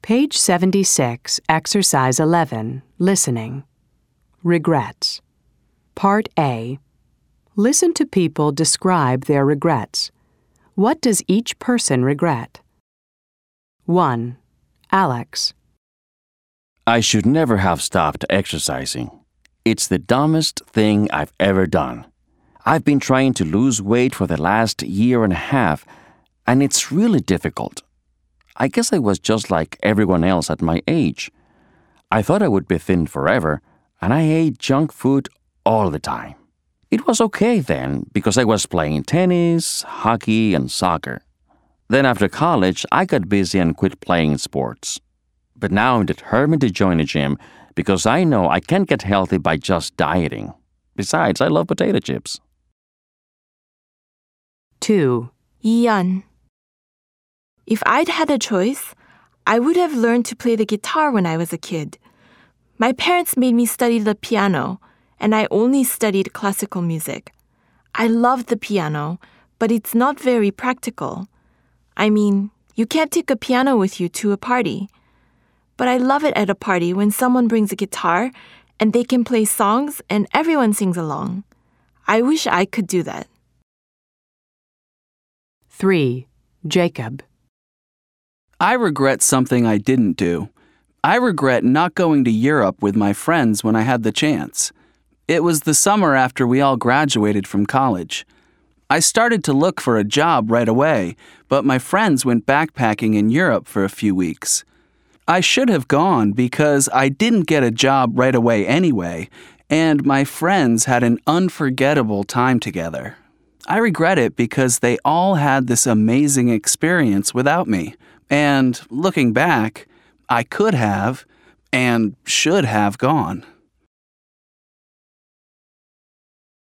Page 76, Exercise 11, Listening. Regrets. Part A. Listen to people describe their regrets. What does each person regret? 1. Alex. I should never have stopped exercising. It's the dumbest thing I've ever done. I've been trying to lose weight for the last year and a half, and it's really difficult. I guess I was just like everyone else at my age. I thought I would be thin forever, and I ate junk food all the time. It was okay then because I was playing tennis, hockey, and soccer. Then after college, I got busy and quit playing sports. But now I'm determined to join a gym because I know I can't get healthy by just dieting. Besides, I love potato chips. 2. Ian. If I'd had a choice, I would have learned to play the guitar when I was a kid. My parents made me study the piano, and I only studied classical music. I loved the piano, but it's not very practical. I mean, you can't take a piano with you to a party. But I love it at a party when someone brings a guitar and they can play songs and everyone sings along. I wish I could do that. 3. Jacob. I regret something I didn't do. I regret not going to Europe with my friends when I had the chance. It was the summer after we all graduated from college. I started to look for a job right away, but my friends went backpacking in Europe for a few weeks. I should have gone because I didn't get a job right away anyway, and my friends had an unforgettable time together. I regret it because they all had this amazing experience without me, and looking back, I could have and should have gone.